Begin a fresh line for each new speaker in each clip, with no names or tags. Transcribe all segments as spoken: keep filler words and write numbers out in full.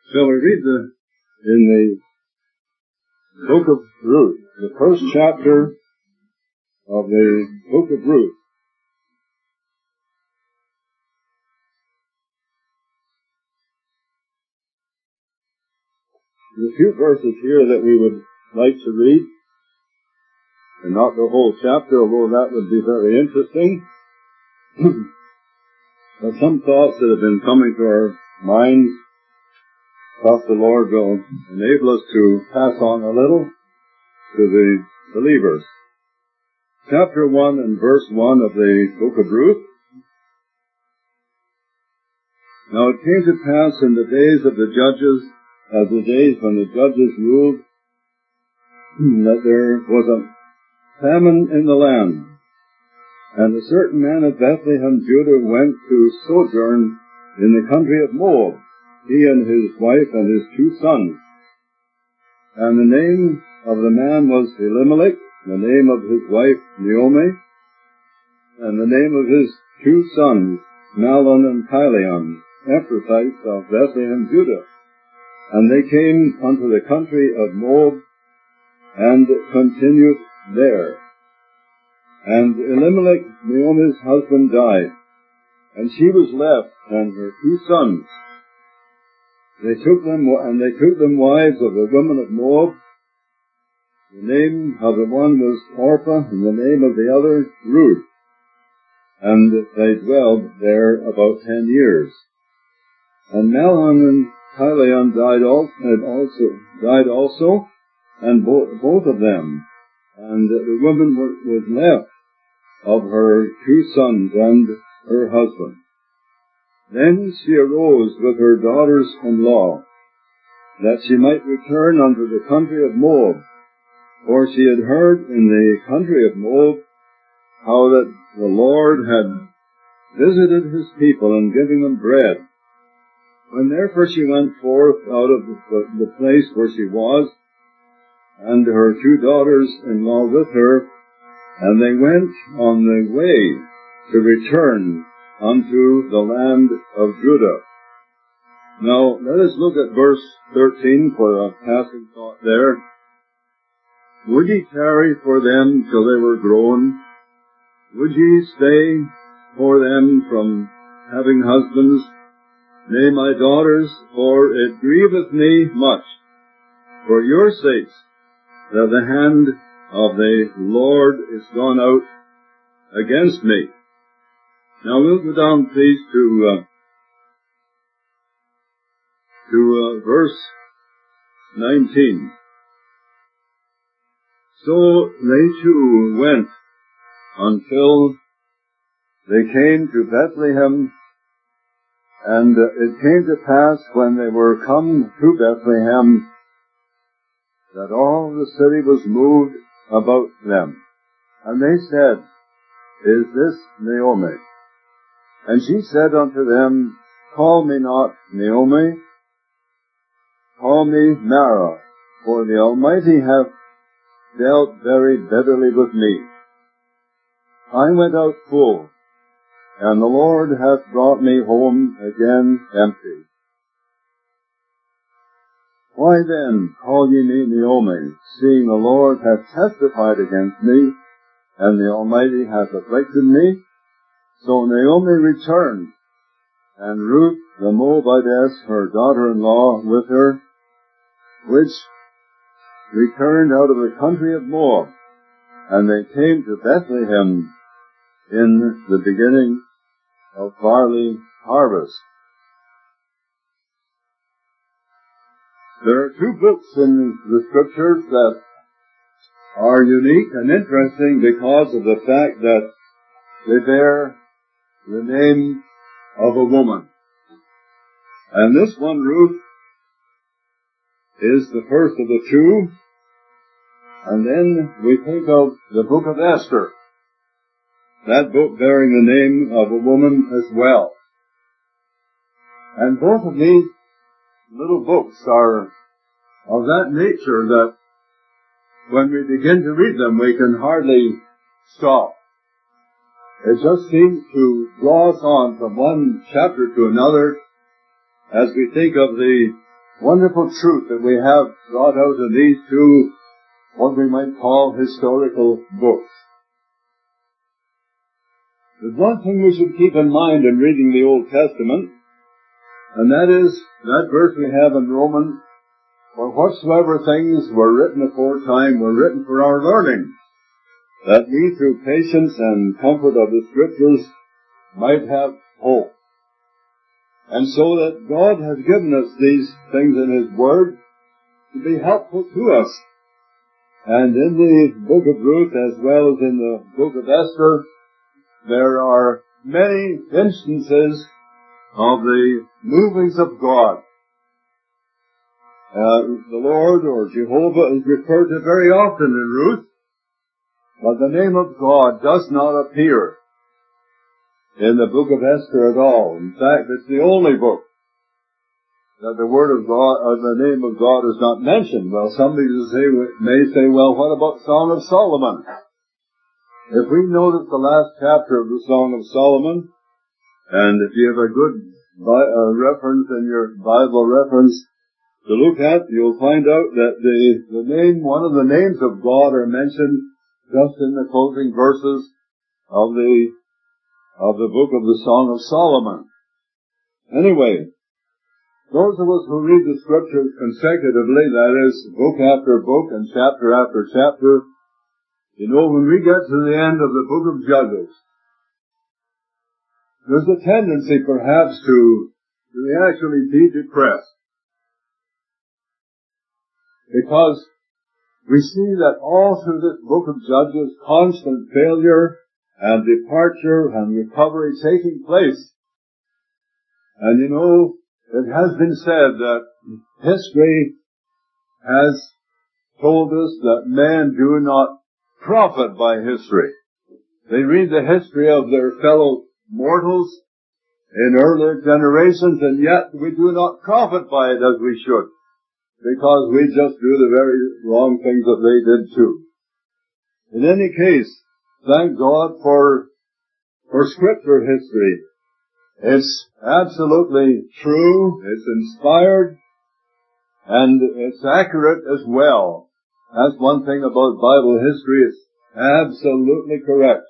Shall we read the, in the book of Ruth, the first chapter of the book of Ruth. There's a few verses here that we would like to read, and not the whole chapter, although that would be very interesting. But some thoughts that have been coming to our minds, thus the Lord will enable us to pass on a little to the believers. Chapter one and verse one of the book of Ruth. Now it came to pass in the days of the judges, as the days when the judges ruled, that there was a famine in the land. And a certain man of Bethlehem, Judah, went to sojourn in the country of Moab, he and his wife and his two sons. And the name of the man was Elimelech, the name of his wife Naomi, and the name of his two sons, Mahlon and Chilion, Ephrathites of Bethlehem, Judah. And they came unto the country of Moab, and continued there. And Elimelech, Naomi's husband, died, and she was left, and her two sons. They took them, and they took them wives of the women of Moab. The name of the one was Orpah, and the name of the other Ruth. And they dwelled there about ten years. And Mahlon and Chilion died also, died also, and bo- both of them. And the woman was left of her two sons and her husband. Then she arose with her daughters-in-law, that she might return unto the country of Moab. For she had heard in the country of Moab how that the Lord had visited his people in giving them bread. When therefore she went forth out of the, the place where she was, and her two daughters-in-law with her, and they went on the way to return unto the land of Judah. Now, let us look at verse thirteen for a passing thought there. Would ye tarry for them till they were grown? Would ye stay for them from having husbands? Nay, my daughters, for it grieveth me much, for your sakes, that the hand of the Lord is gone out against me. Now we'll go down, please, to uh, to uh, verse nineteen. So they too went until they came to Bethlehem, and uh, it came to pass when they were come to Bethlehem that all the city was moved about them. And they said, Is this Naomi? And she said unto them, Call me not Naomi, call me Mara, for the Almighty hath dealt very bitterly with me. I went out full, and the Lord hath brought me home again empty. Why then call ye me Naomi, seeing the Lord hath testified against me, and the Almighty hath afflicted me? So Naomi returned, and Ruth the Moabitess, her daughter-in-law, with her, which returned out of the country of Moab, and they came to Bethlehem in the beginning of barley harvest. There are two books in the Scriptures that are unique and interesting because of the fact that they bear the name of a woman. And this one, Ruth, is the first of the two. And then we think of the book of Esther, that book bearing the name of a woman as well. And both of these little books are of that nature that when we begin to read them, we can hardly stop. It just seems to draw us on from one chapter to another as we think of the wonderful truth that we have brought out in these two, what we might call historical books. There's one thing we should keep in mind in reading the Old Testament, and that is that verse we have in Romans, for whatsoever things were written aforetime were written for our learning, that we through patience and comfort of the Scriptures might have hope. And so that God has given us these things in His Word to be helpful to us. And in the book of Ruth, as well as in the book of Esther, there are many instances of the movings of God. Uh, the Lord or Jehovah is referred to very often in Ruth, but the name of God does not appear in the book of Esther at all. In fact, it's the only book that the word of God, or the name of God is not mentioned. Well, somebody may say, well, what about Song of Solomon? If we notice the last chapter of the Song of Solomon, and if you have a good uh, reference in your Bible reference to look at, you'll find out that the, the name, one of the names of God are mentioned just in the closing verses of the, of the book of the Song of Solomon. Anyway, those of us who read the Scriptures consecutively, that is, book after book and chapter after chapter, you know, when we get to the end of the book of Judges, there's a tendency perhaps to, to actually be depressed. Because we see that all through this book of Judges, constant failure and departure and recovery taking place. And you know, it has been said that history has told us that men do not profit by history. They read the history of their fellow mortals in earlier generations, and yet we do not profit by it as we should, because we just do the very wrong things that they did too. In any case, thank God for, for Scripture history. It's absolutely true, it's inspired, and it's accurate as well. That's one thing about Bible history, it's absolutely correct.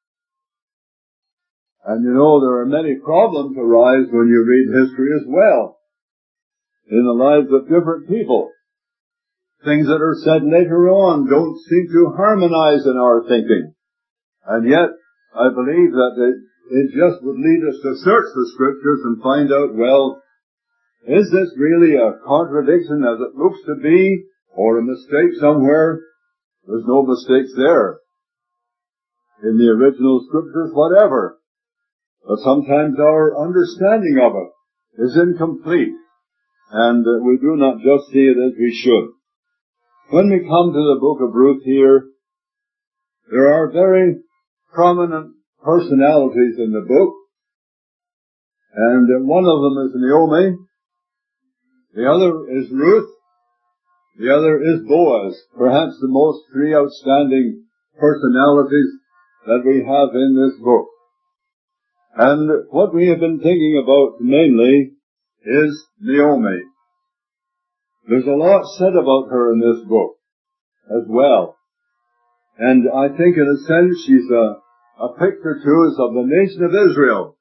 And you know, there are many problems arise when you read history as well, in the lives of different people. Things that are said later on don't seem to harmonize in our thinking. And yet, I believe that it, it just would lead us to search the Scriptures and find out, well, is this really a contradiction as it looks to be, or a mistake somewhere? There's no mistakes there in the original Scriptures, whatever. But sometimes our understanding of it is incomplete, and uh, we do not just see it as we should. When we come to the book of Ruth here, there are very prominent personalities in the book, and uh, one of them is Naomi, the other is Ruth, the other is Boaz, perhaps the most three outstanding personalities that we have in this book. And what we have been thinking about mainly is Naomi. There's a lot said about her in this book as well. And I think in a sense she's a, a picture to us of the nation of Israel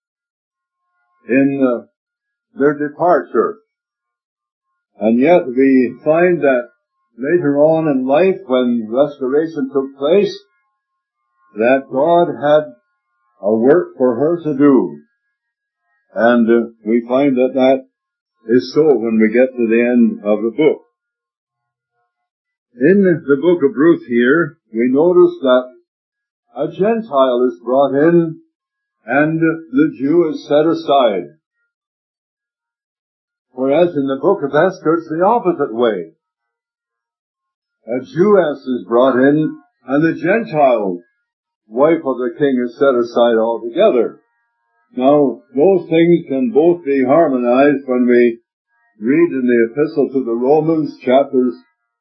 in uh, their departure. And yet we find that later on in life, when restoration took place, that God had a work for her to do. And uh, we find that that is so when we get to the end of the book. In the book of Ruth here, we notice that a Gentile is brought in and the Jew is set aside. Whereas in the book of Esther, it's the opposite way. A Jewess is brought in and the Gentile wife of the king is set aside altogether. Now, those things can both be harmonized when we read in the Epistle to the Romans, chapters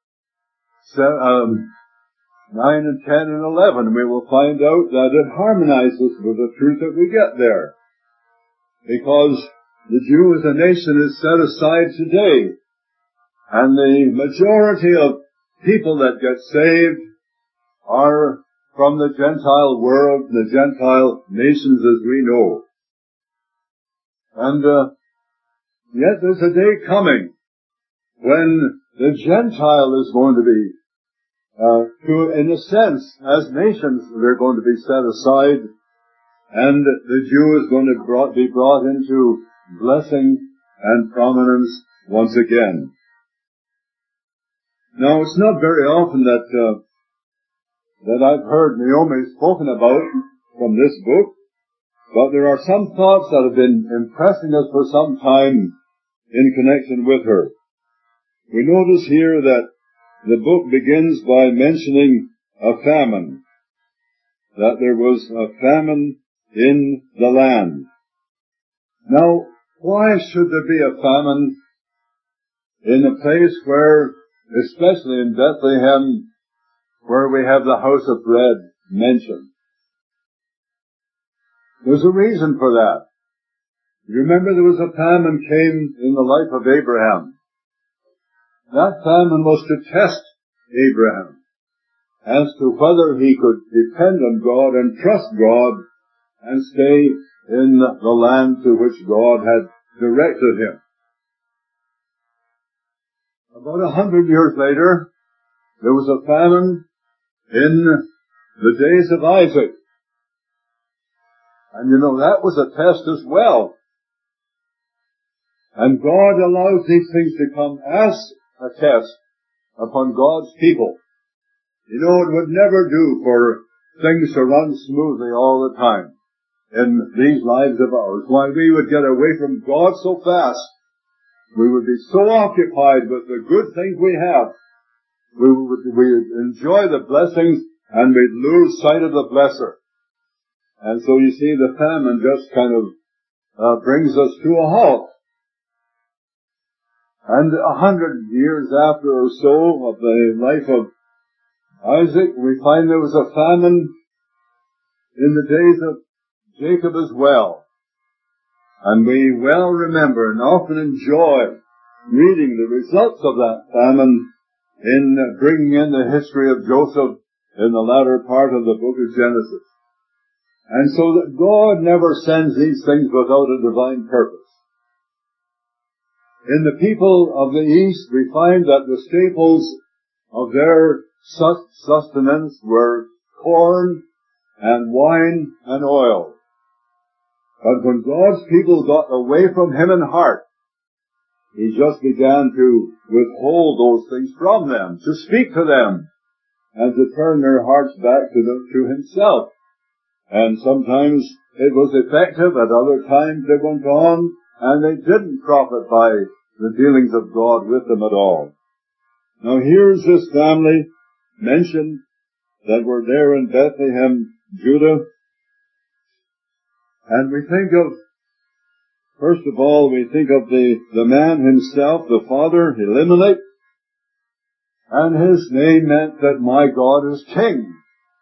um, nine and ten and eleven. We will find out that it harmonizes with the truth that we get there. Because the Jew as a nation is set aside today And the majority of people that get saved are from the Gentile world, the Gentile nations as we know. And uh, yet there's a day coming when the Gentile is going to be, uh, to, in a sense, as nations, they're going to be set aside, and the Jew is going to brought, be brought into blessing and prominence once again. Now, it's not very often that uh, that I've heard Naomi spoken about from this book, but there are some thoughts that have been impressing us for some time in connection with her. We notice here that the book begins by mentioning a famine, that there was a famine in the land. Now, why should there be a famine in a place where, especially in Bethlehem, where we have the house of bread mentioned? There's a reason for that. You remember there was a famine came in the life of Abraham. That famine was to test Abraham as to whether he could depend on God and trust God and stay in the land to which God had directed him. About a hundred years later, there was a famine in the days of Isaac. And you know, that was a test as well. And God allows these things to come as a test upon God's people. You know, it would never do for things to run smoothly all the time in these lives of ours. Why, we would get away from God so fast. We would be so occupied with the good things we have. We would, we would enjoy the blessings and we'd lose sight of the blesser. And so you see, the famine just kind of uh, brings us to a halt. And a hundred years after or so of the life of Isaac, we find there was a famine in the days of Jacob as well. And we well remember and often enjoy reading the results of that famine in bringing in the history of Joseph in the latter part of the book of Genesis. And so that God never sends these things without a divine purpose. In the people of the East, we find that the staples of their sustenance were corn and wine and oil. But when God's people got away from Him in heart, He just began to withhold those things from them, to speak to them, and to turn their hearts back to them, to Himself. And sometimes it was effective, at other times they went on, and they didn't profit by the dealings of God with them at all. Now here's this family mentioned that were there in Bethlehem, Judah. And we think of, first of all, we think of the, the man himself, the father, Elimelech. And his name meant that my God is king.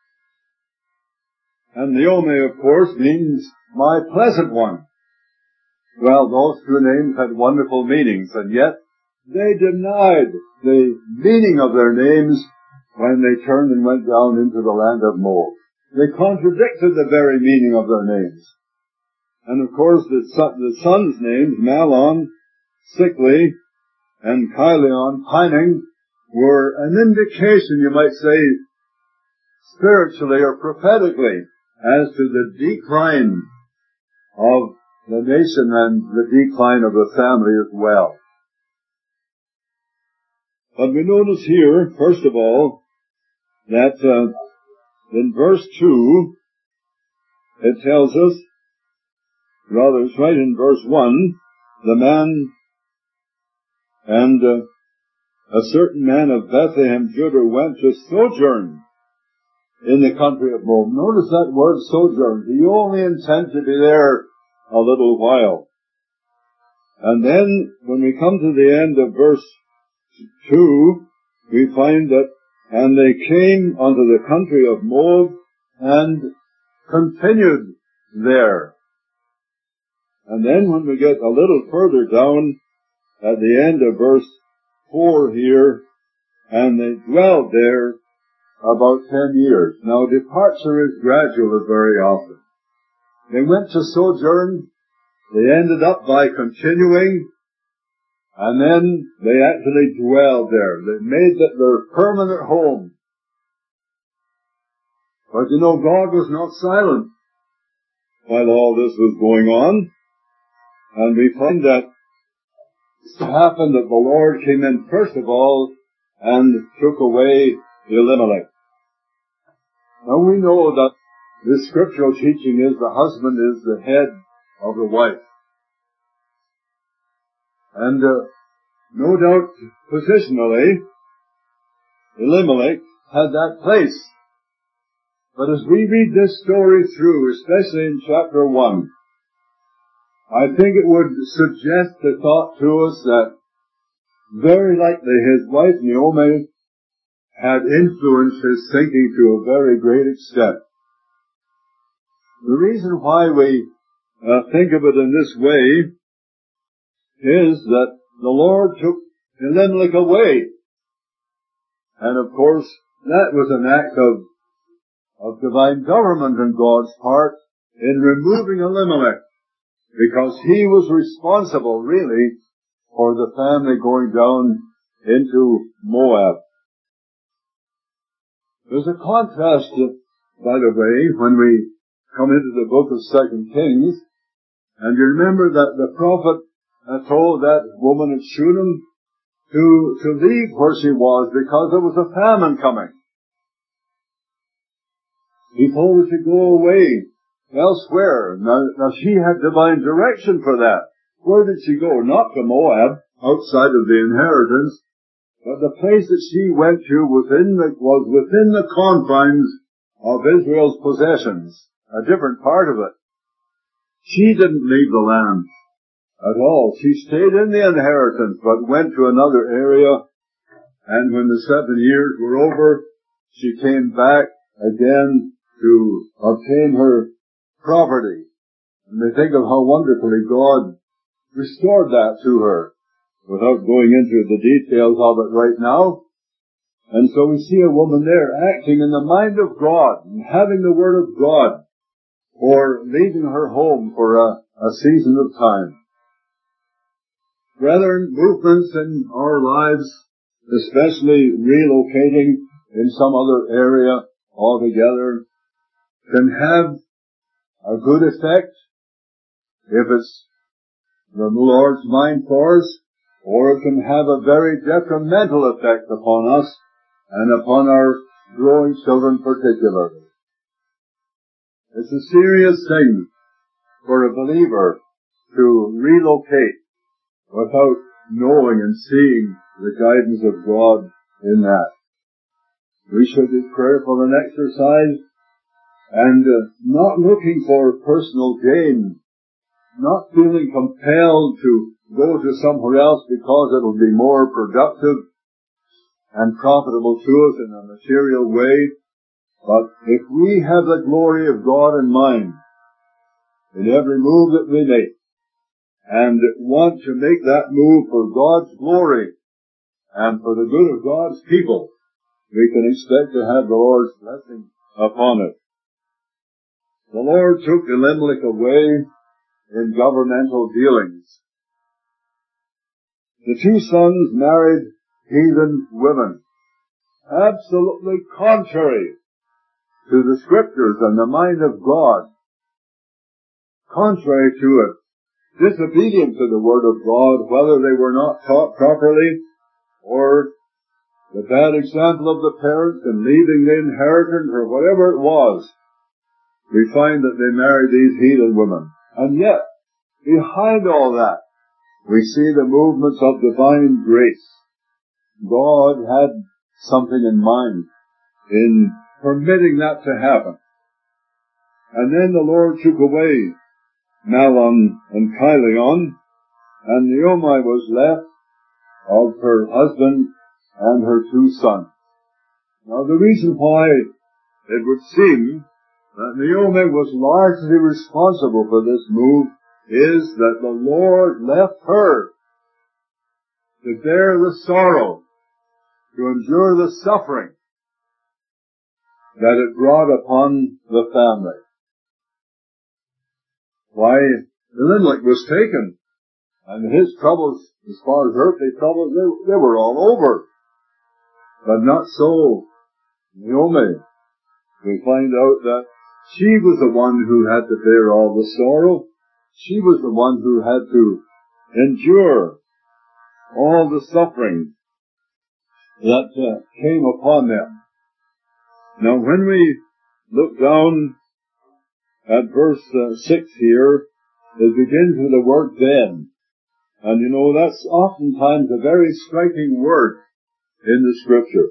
And Naomi, of course, means my pleasant one. Well, those two names had wonderful meanings, and yet they denied the meaning of their names when they turned and went down into the land of Moab. They contradicted the very meaning of their names. And of course, the, son, the sons' names, Mahlon, sickly, and Chilion, pining, were an indication, you might say, spiritually or prophetically, as to the decline of the nation and the decline of the family as well. But we notice here, first of all, that uh, in verse two, it tells us, rather it's right in verse one, the man and uh, a certain man of Bethlehem, Judah, went to sojourn in the country of Moab. Notice that word sojourn. He only intended to be there a little while. And then, when we come to the end of verse two, we find that, and they came unto the country of Moab and continued there. And then when we get a little further down, at the end of verse four here, and they dwelled there about ten years. Now, departure is gradual very often. They went to sojourn, they ended up by continuing, and then they actually dwelled there. They made that their permanent home. But you know, God was not silent while all this was going on. And we find that it happened that the Lord came in first of all and took away Elimelech. Now we know that the scriptural teaching is the husband is the head of the wife. And uh, no doubt, positionally, Elimelech had that place. But as we read this story through, especially in chapter one, I think it would suggest the thought to us that very likely his wife Naomi had influenced his thinking to a very great extent. The reason why we uh, think of it in this way is that the Lord took Elimelech away. And of course, that was an act of, of divine government on God's part in removing Elimelech, because he was responsible, really, for the family going down into Moab. There's a contrast, by the way, when we come into the book of Second Kings, and you remember that the prophet uh, told that woman at Shunem to, to leave where she was because there was a famine coming. He told her to go away elsewhere. Now, now she had divine direction for that. Where did she go? Not to Moab, outside of the inheritance, but the place that she went to within the, was within the confines of Israel's possessions, a different part of it. She didn't leave the land at all. She stayed in the inheritance, but went to another area, and when the seven years were over, she came back again to obtain her property. And we think of how wonderfully God restored that to her, without going into the details of it right now. And so we see a woman there acting in the mind of God, and having the Word of God, or leaving her home for a, a season of time. Brethren, movements in our lives, especially relocating in some other area altogether, can have a good effect if it's the Lord's mind for us, or it can have a very detrimental effect upon us and upon our growing children particularly. It's a serious thing for a believer to relocate without knowing and seeing the guidance of God in that. We should be prayerful and exercise, and uh, not looking for personal gain, not feeling compelled to go to somewhere else because it'll be more productive and profitable to us in a material way. But if we have the glory of God in mind in every move that we make, and want to make that move for God's glory and for the good of God's people, we can expect to have the Lord's blessing upon it. The Lord took Elimelech away in governmental dealings. The two sons married heathen women, absolutely contrary to the Scriptures and the mind of God, contrary to it, disobedient to the Word of God, whether they were not taught properly, or the bad example of the parents in leaving the inheritance, or whatever it was. We find that they married these heathen women. And yet, behind all that, we see the movements of divine grace. God had something in mind in permitting that to happen. And then the Lord took away Mahlon and Chilion, and Naomi was left of her husband and her two sons. Now the reason why it would seem that Naomi was largely responsible for this move is that the Lord left her to bear the sorrow, to endure the suffering that it brought upon the family. Why, Elimelech was taken, and his troubles, as far as earthly troubles, they, they were all over. But not so Naomi. We find out that she was the one who had to bear all the sorrow. She was the one who had to endure all the suffering that uh, came upon them. Now, when we look down at verse uh, six here, it begins with the word then. And you know, that's oftentimes a very striking word in the Scripture.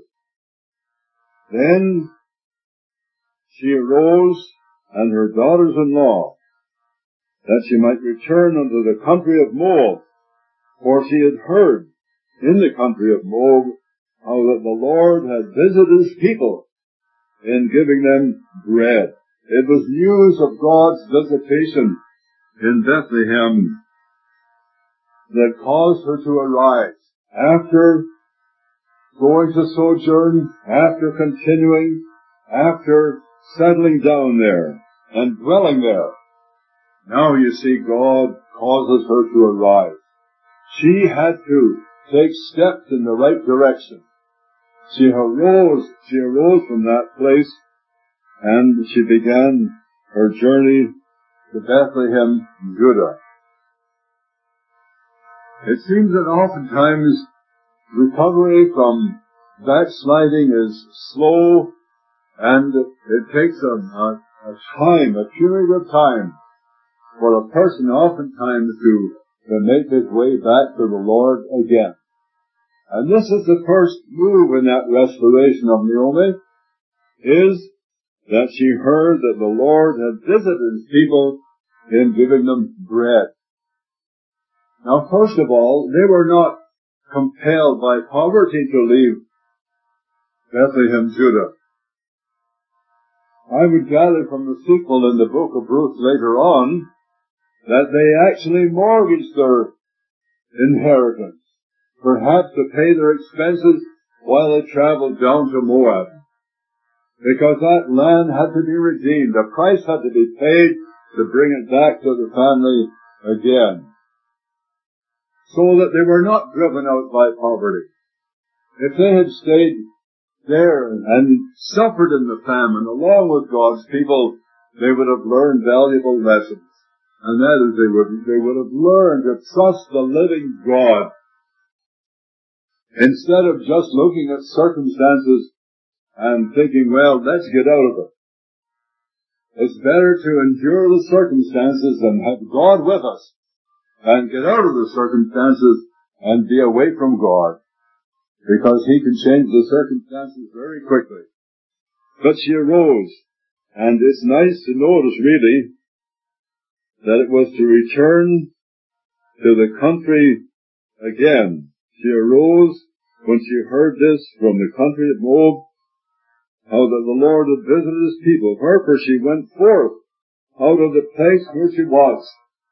Then she arose, and her daughters-in-law, that she might return unto the country of Moab. For she had heard in the country of Moab how that the Lord had visited his people in giving them bread. It was news of God's visitation in Bethlehem that caused her to arise. After going to sojourn, after continuing, after settling down there and dwelling there, now you see God causes her to arise. She had to take steps in the right direction. She arose, she arose from that place, and she began her journey to Bethlehem, Judah. It seems that oftentimes recovery from backsliding is slow, and it takes a, a, a time, a period of time, for a person oftentimes to, to make his way back to the Lord again. And this is the first move in that restoration of Naomi, is that she heard that the Lord had visited his people in giving them bread. Now, first of all, they were not compelled by poverty to leave Bethlehem, Judah. I would gather from the sequel in the book of Ruth later on that they actually mortgaged their inheritance, perhaps to pay their expenses while they traveled down to Moab, because that land had to be redeemed. A price had to be paid to bring it back to the family again, so that they were not driven out by poverty. If they had stayed there and suffered in the famine along with God's people, they would have learned valuable lessons. And that is, they would, they would have learned to trust the living God instead of just looking at circumstances and thinking, well, let's get out of it. It's better to endure the circumstances and have God with us and get out of the circumstances and be away from God, because he can change the circumstances very quickly. But she arose, and it's nice to notice, really, that it was to return to the country again. She arose when she heard this from the country of Moab, how that the Lord had visited his people. Wherefore she went forth out of the place where she was.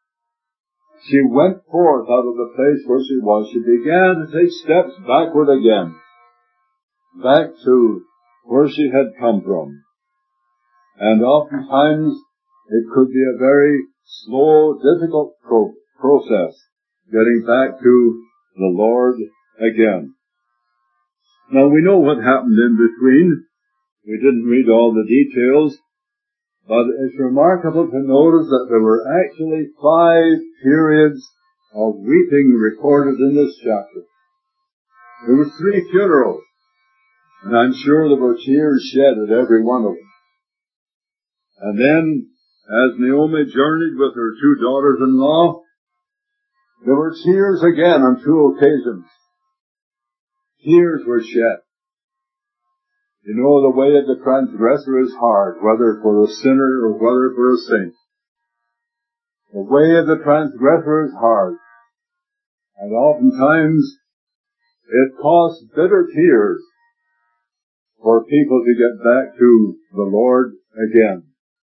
She went forth out of the place where she was. She began to take steps backward again, back to where she had come from. And oftentimes it could be a very slow, difficult pro- process, getting back to the Lord again. Now, we know what happened in between. We didn't read all the details, but it's remarkable to notice that there were actually five periods of weeping recorded in this chapter. There were three funerals, and I'm sure there were tears shed at every one of them. And then, as Naomi journeyed with her two daughters-in-law, there were tears again on two occasions. Tears were shed. You know, the way of the transgressor is hard, whether for a sinner or whether for a saint. The way of the transgressor is hard. And oftentimes, it costs bitter tears for people to get back to the Lord again.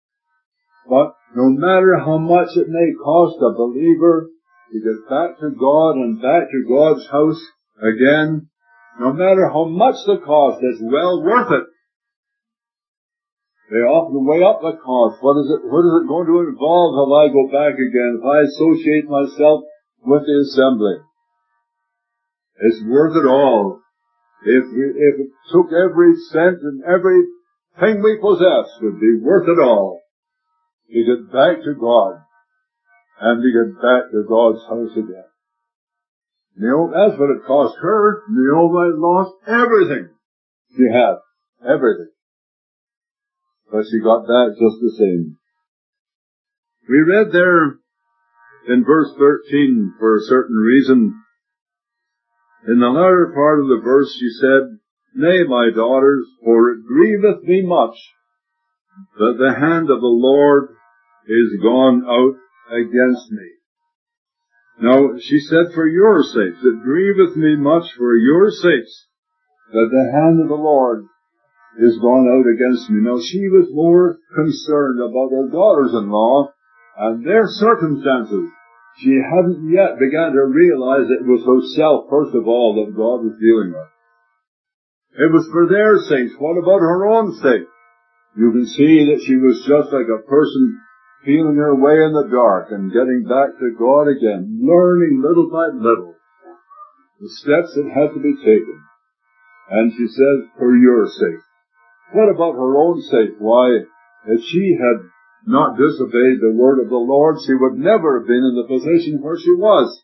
But no matter how much it may cost a believer to get back to God and back to God's house, Again, no matter how much the cost, it's well worth it. They often weigh up the cost. What is it, what is it going to involve if I go back again, if I associate myself with the assembly? It's worth it all. If, we, if it took every cent and everything we possess, it would be worth it all to get back to God and to get back to God's house again. Naomi, that's what it cost her. Naomi lost everything she had. Everything. But she got back just the same. We read there in verse thirteen for a certain reason. In the latter part of the verse she said, Nay, my daughters, for it grieveth me much that the hand of the Lord is gone out against me. Now, she said, for your sakes, it grieveth me much for your sakes that the hand of the Lord is gone out against me. Now, she was more concerned about her daughters-in-law and their circumstances. She hadn't yet begun to realize it was herself, first of all, that God was dealing with. It was for their sakes. What about her own sake? You can see that she was just like a person feeling her way in the dark and getting back to God again, learning little by little the steps that had to be taken. And she says, for your sake. What about her own sake? Why, if she had not disobeyed the word of the Lord, she would never have been in the position where she was.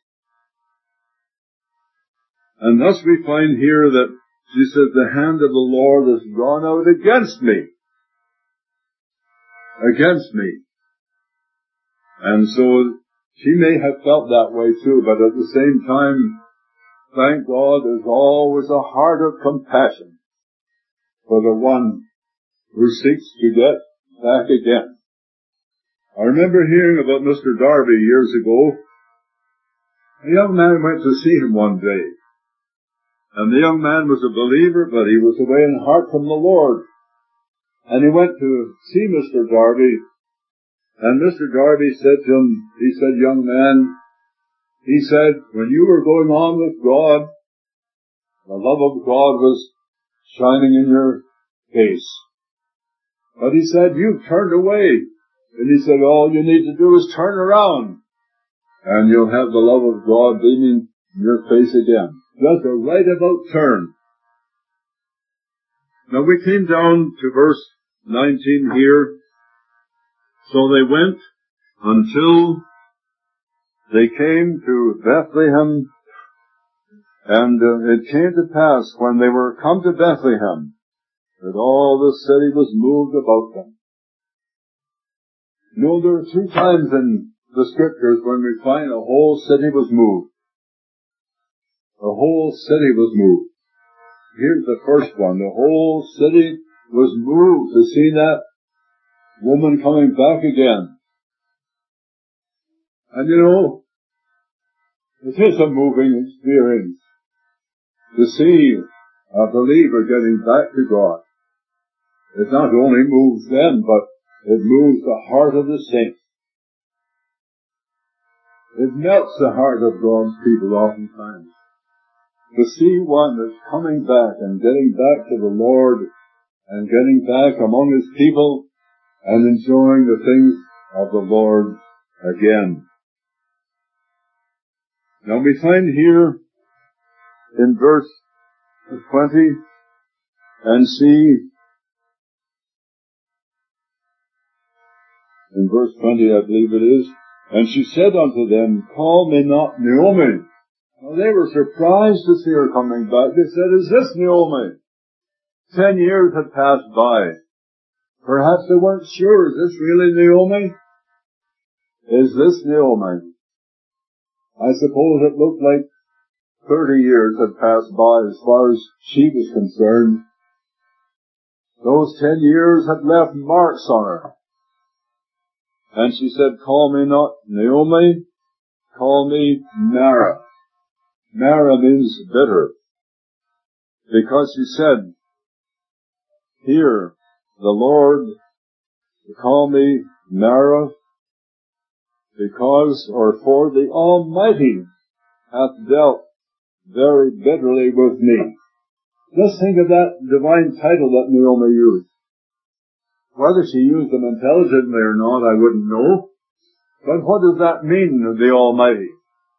And thus we find here that she says, the hand of the Lord has gone out against me. Against me. And so she may have felt that way too, but at the same time, thank God, there's always a heart of compassion for the one who seeks to get back again. I remember hearing about Mister Darby years ago. A young man went to see him one day. And the young man was a believer, but he was away in heart from the Lord. And he went to see Mister Darby. And Mister Darby said to him, he said, young man, he said, when you were going on with God, the love of God was shining in your face. But he said, you've turned away. And he said, all you need to do is turn around, and you'll have the love of God beaming in your face again. Just a right about turn. Now we came down to verse nineteen here. So they went until they came to Bethlehem, and uh, it came to pass when they were come to Bethlehem that all the city was moved about them. You know, there are two times in the Scriptures when we find a whole city was moved. The whole city was moved. Here's the first one. The whole city was moved to see that woman coming back again. And you know, it is a moving experience to see a believer getting back to God. It not only moves them, but it moves the heart of the saints. It melts the heart of God's people oftentimes. To see one that's coming back and getting back to the Lord and getting back among His people and enjoying the things of the Lord again. Now we find here in verse twenty, and see, in verse twenty I believe it is, and she said unto them, call me not Naomi. Now they were surprised to see her coming back. They said, is this Naomi? Ten years had passed by. Perhaps they weren't sure, is this really Naomi? Is this Naomi? I suppose it looked like thirty years had passed by as far as she was concerned. Those ten years had left marks on her. And she said, call me not Naomi, call me Mara. Mara means bitter. Because she said, here, the Lord, call me Mara, because, or for the Almighty hath dealt very bitterly with me. Just think of that divine title that Naomi used. Whether she used them intelligently or not, I wouldn't know. But what does that mean, the Almighty?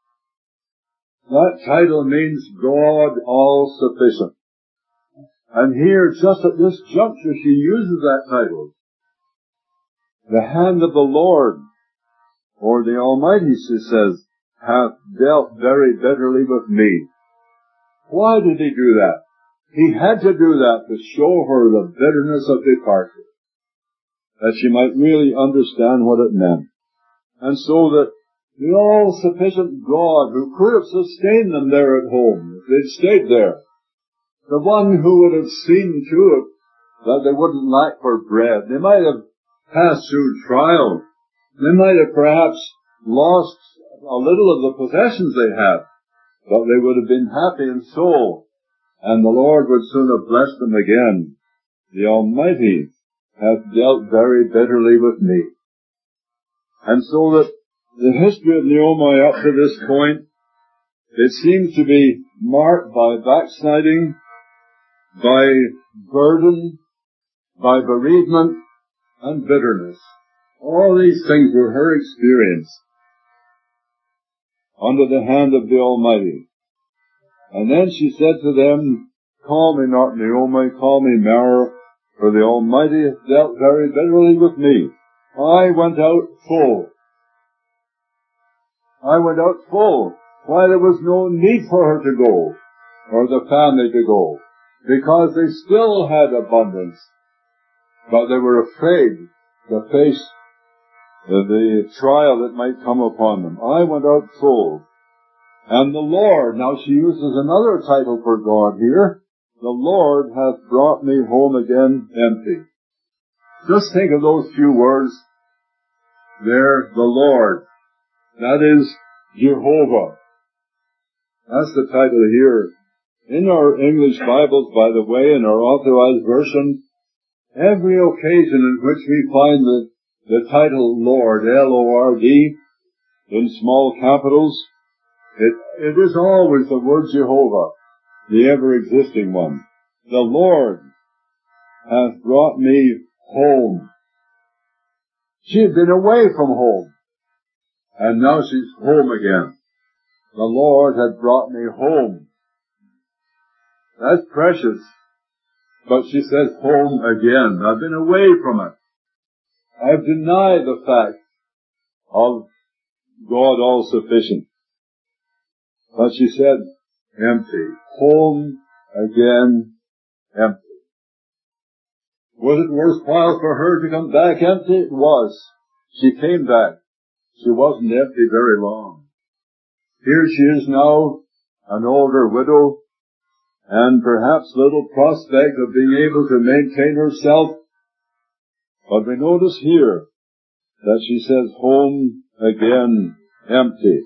That title means God all-sufficient. And here, just at this juncture, she uses that title. The hand of the Lord, or the Almighty, she says, hath dealt very bitterly with me. Why did he do that? He had to do that to show her the bitterness of departure, that she might really understand what it meant. And so that the all-sufficient God, who could have sustained them there at home, if they'd stayed there, the one who would have seen to it that they wouldn't lack for bread, they might have passed through trial, they might have perhaps lost a little of the possessions they had, but they would have been happy in soul, and the Lord would soon have blessed them again. The Almighty hath dealt very bitterly with me. And so that the history of Naomi up to this point, it seems to be marked by backsliding, by burden, by bereavement, and bitterness. All these things were her experience under the hand of the Almighty. And then she said to them, call me not Naomi, call me Mara, for the Almighty hath dealt very bitterly with me. I went out full. I went out full. Why, there was no need for her to go, or the family to go, because they still had abundance. But they were afraid to face the, the trial that might come upon them. I went out full. And the Lord, now she uses another title for God here, the Lord hath brought me home again empty. Just think of those few words there, the Lord. That is Jehovah. That's the title here. In our English Bibles, by the way, in our authorized version, every occasion in which we find the, the title Lord, L O R D, in small capitals, it, it is always the word Jehovah, the ever-existing one. The Lord hath brought me home. She had been away from home, and now she's home again. The Lord had brought me home. That's precious. But she says home again. I've been away from it. I've denied the fact of God all-sufficient. But she said empty. Home again empty. Was it worthwhile for her to come back empty? It was. She came back. She wasn't empty very long. Here she is now, an older widow, and perhaps little prospect of being able to maintain herself. But we notice here that she says, home again empty.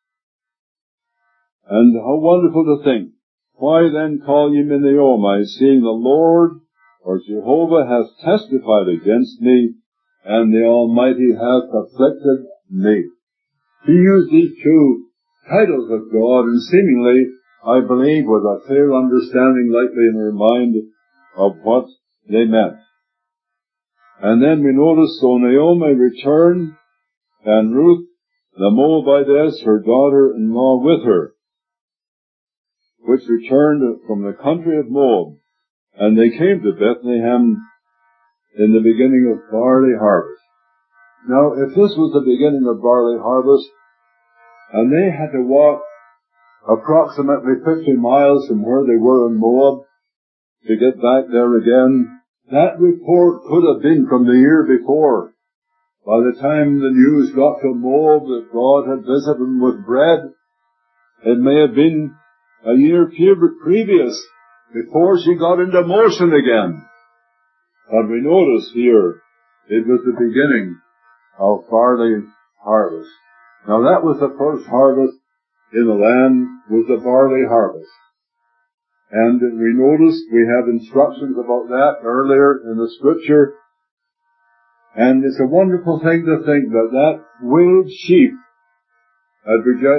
And how wonderful to think. Why then call ye me Naomi, seeing the Lord, or Jehovah, hath testified against me, and the Almighty hath afflicted me. He used these two titles of God, and seemingly, I believe, with a clear understanding likely in her mind of what they meant. And then we notice, so Naomi returned, and Ruth the Moabitess, her daughter-in-law, with her, which returned from the country of Moab. And they came to Bethlehem in the beginning of barley harvest. Now, if this was the beginning of barley harvest, and they had to walk approximately fifty miles from where they were in Moab to get back there again, that report could have been from the year before. By the time the news got to Moab that God had visited them with bread, it may have been a year previous, before she got into motion again. But we notice here, it was the beginning of barley harvest. Now that was the first harvest in the land, was the barley harvest. And we noticed we have instructions about that earlier in the scripture. And it's a wonderful thing to think that that weaned sheep had beget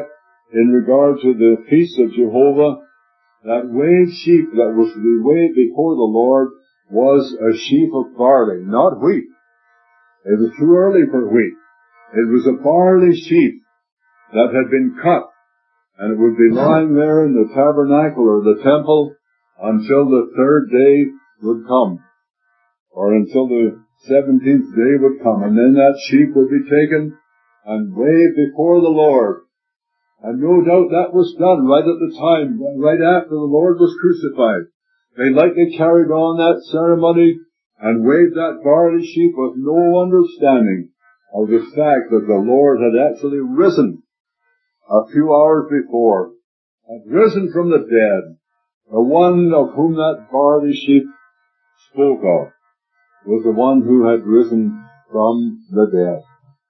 in regard to the feast of Jehovah, that waved sheaf that was to be waved before the Lord was a sheaf of barley, not wheat. It was too early for wheat. It was a barley sheaf that had been cut, and it would be lying there in the tabernacle or the temple until the third day would come, or until the seventeenth day would come, and then that sheaf would be taken and waved before the Lord. And no doubt that was done right at the time, right after the Lord was crucified. They likely carried on that ceremony and waved that barley sheaf with no understanding of the fact that the Lord had actually risen a few hours before, had risen from the dead. The one of whom that barley sheaf spoke of was the one who had risen from the dead.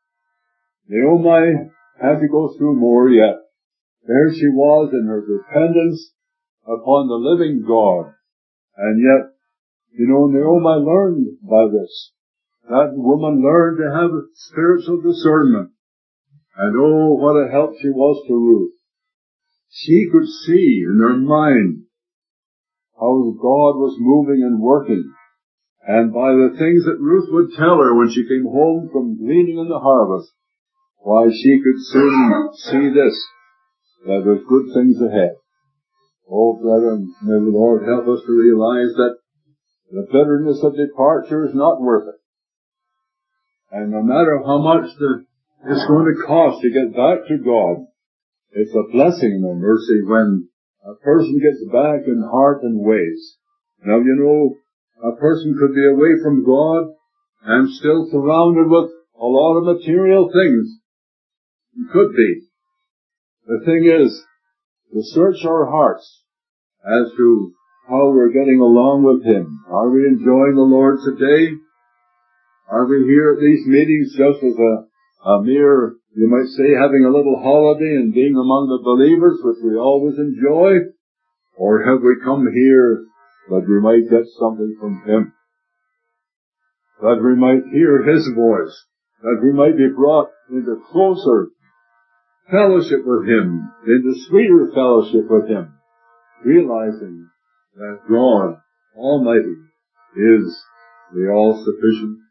Naomi had to go through more yet. There she was in her dependence upon the living God. And yet, you know, Naomi learned by this. That woman learned to have spiritual discernment. And oh, what a help she was to Ruth. She could see in her mind how God was moving and working. And by the things that Ruth would tell her when she came home from gleaning in the harvest, why, she could soon see this, that there's good things ahead. Oh, brethren, may the Lord help us to realize that the bitterness of departure is not worth it. And no matter how much the, it's going to cost to get back to God, it's a blessing and a mercy when a person gets back in heart and ways. Now, you know, a person could be away from God and still surrounded with a lot of material things. It could be. The thing is, to search our hearts as to how we're getting along with Him. Are we enjoying the Lord today? Are we here at these meetings just as a, a mere, you might say, having a little holiday and being among the believers, which we always enjoy? Or have we come here that we might get something from Him? That we might hear His voice? That we might be brought into closer fellowship with Him, into sweeter fellowship with Him, realizing that God Almighty is the all-sufficient